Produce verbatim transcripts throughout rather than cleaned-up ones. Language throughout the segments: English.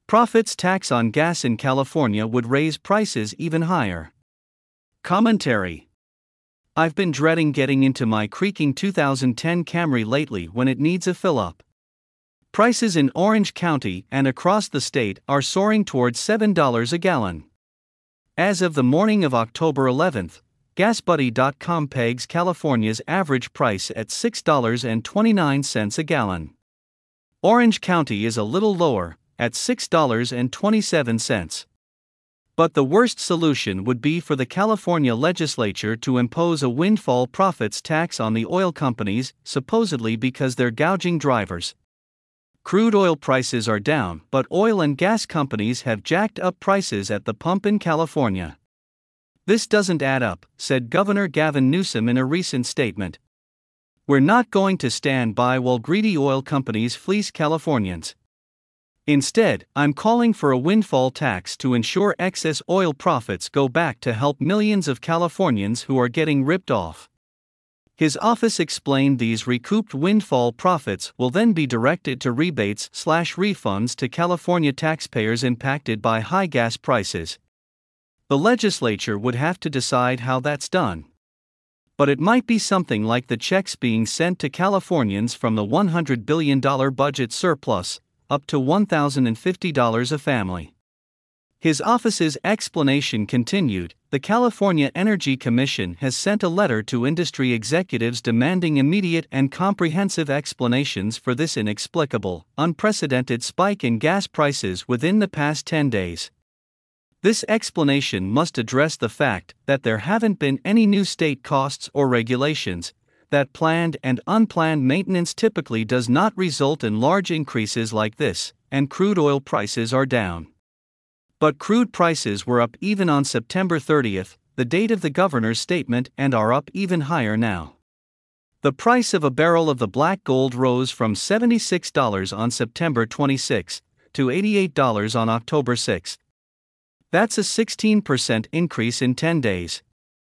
Profits tax on gas in California would raise prices even higher. Commentary. I've been dreading getting into my creaking two thousand ten Camry lately when it needs a fill-up. Prices in Orange County and across the state are soaring towards seven dollars a gallon. As of the morning of October eleventh, gas buddy dot com pegs California's average price at six dollars and twenty-nine cents a gallon. Orange County is a little lower, at six dollars and twenty-seven cents. But the worst solution would be for the California legislature to impose a windfall profits tax on the oil companies, supposedly because they're gouging drivers. Crude oil prices are down, but oil and gas companies have jacked up prices at the pump in California. This doesn't add up, said Governor Gavin Newsom in a recent statement. We're not going to stand by while greedy oil companies fleece Californians. Instead, I'm calling for a windfall tax to ensure excess oil profits go back to help millions of Californians who are getting ripped off. His office explained these recouped windfall profits will then be directed to rebates slash refunds to California taxpayers impacted by high gas prices. The legislature would have to decide how that's done. But it might be something like the checks being sent to Californians from the one hundred billion dollars budget surplus, up to one thousand fifty dollars a family. His office's explanation continued. The California Energy Commission has sent a letter to industry executives demanding immediate and comprehensive explanations for this inexplicable, unprecedented spike in gas prices within the past ten days. This explanation must address the fact that there haven't been any new state costs or regulations, that planned and unplanned maintenance typically does not result in large increases like this, and crude oil prices are down. But crude prices were up even on September thirtieth, the date of the governor's statement, and are up even higher now. The price of a barrel of the black gold rose from seventy-six dollars on September twenty-sixth to eighty-eight dollars on October sixth. That's a sixteen percent increase in ten days.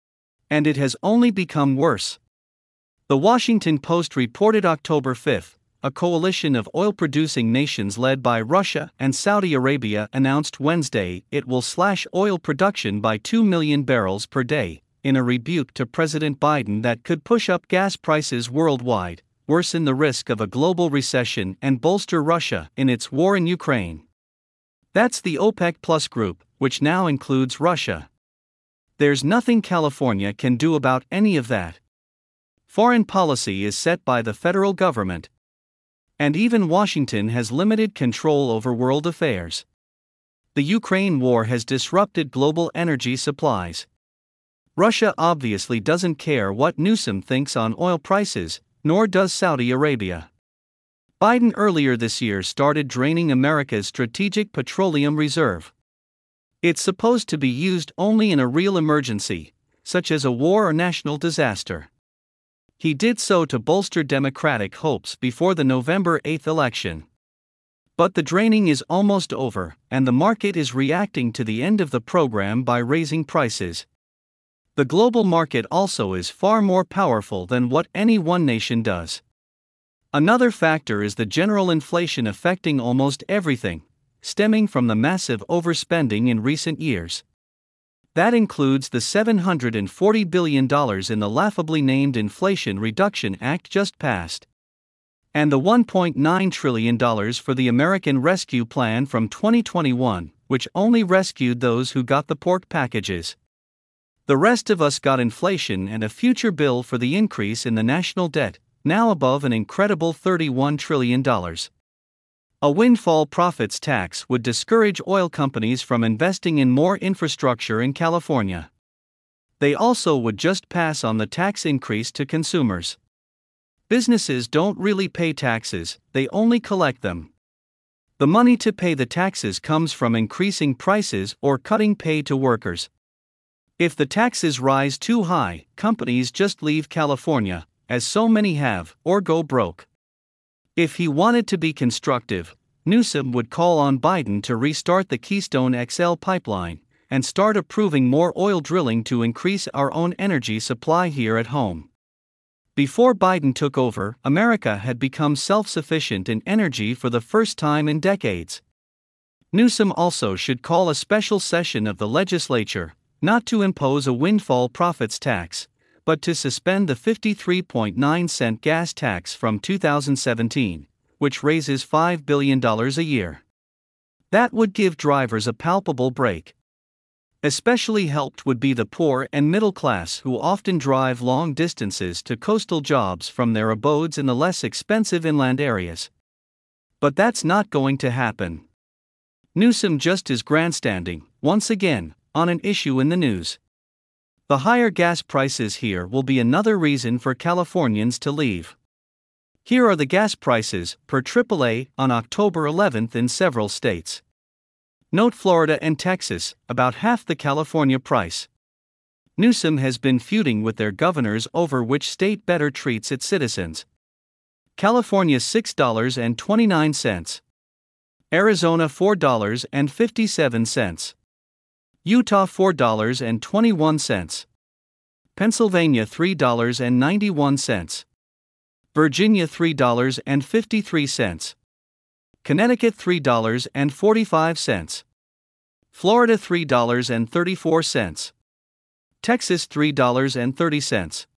And it has only become worse. The Washington Post reported October fifth, a coalition of oil-producing nations led by Russia and Saudi Arabia announced Wednesday it will slash oil production by two million barrels per day, in a rebuke to President Biden that could push up gas prices worldwide, worsen the risk of a global recession, and bolster Russia in its war in Ukraine. That's the OPEC Plus group, which now includes Russia. There's nothing California can do about any of that. Foreign policy is set by the federal government. And even Washington has limited control over world affairs. The Ukraine war has disrupted global energy supplies. Russia obviously doesn't care what Newsom thinks on oil prices, nor does Saudi Arabia. Biden earlier this year started draining America's strategic petroleum reserve. It's supposed to be used only in a real emergency, such as a war or national disaster. He did so to bolster Democratic hopes before the November eighth election. But the draining is almost over, and the market is reacting to the end of the program by raising prices. The global market also is far more powerful than what any one nation does. Another factor is the general inflation affecting almost everything, stemming from the massive overspending in recent years. That includes the seven hundred forty billion dollars in the laughably named Inflation Reduction Act just passed, and the one point nine trillion dollars for the American Rescue Plan from twenty twenty-one, which only rescued those who got the pork packages. The rest of us got inflation and a future bill for the increase in the national debt, now above an incredible thirty-one trillion dollars. A windfall profits tax would discourage oil companies from investing in more infrastructure in California. They also would just pass on the tax increase to consumers. Businesses don't really pay taxes, they only collect them. The money to pay the taxes comes from increasing prices or cutting pay to workers. If the taxes rise too high, companies just leave California, as so many have, or go broke. If he wanted to be constructive, Newsom would call on Biden to restart the Keystone X L pipeline and start approving more oil drilling to increase our own energy supply here at home. Before Biden took over, America had become self-sufficient in energy for the first time in decades. Newsom also should call a special session of the legislature, not to impose a windfall profits tax, but to suspend the fifty-three point nine cent gas tax from two thousand seventeen, which raises five billion dollars a year. That would give drivers a palpable break. Especially helped would be the poor and middle class who often drive long distances to coastal jobs from their abodes in the less expensive inland areas. But that's not going to happen. Newsom just is grandstanding, once again, on an issue in the news. The higher gas prices here will be another reason for Californians to leave. Here are the gas prices per triple A on October eleventh in several states. Note Florida and Texas, about half the California price. Newsom has been feuding with their governors over which state better treats its citizens. California six dollars and twenty-nine cents. Arizona four dollars and fifty-seven cents. Utah four dollars and twenty-one cents. Pennsylvania three dollars and ninety-one cents. Virginia three dollars and fifty-three cents. Connecticut three dollars and forty-five cents. Florida three dollars and thirty-four cents. Texas three dollars and thirty cents.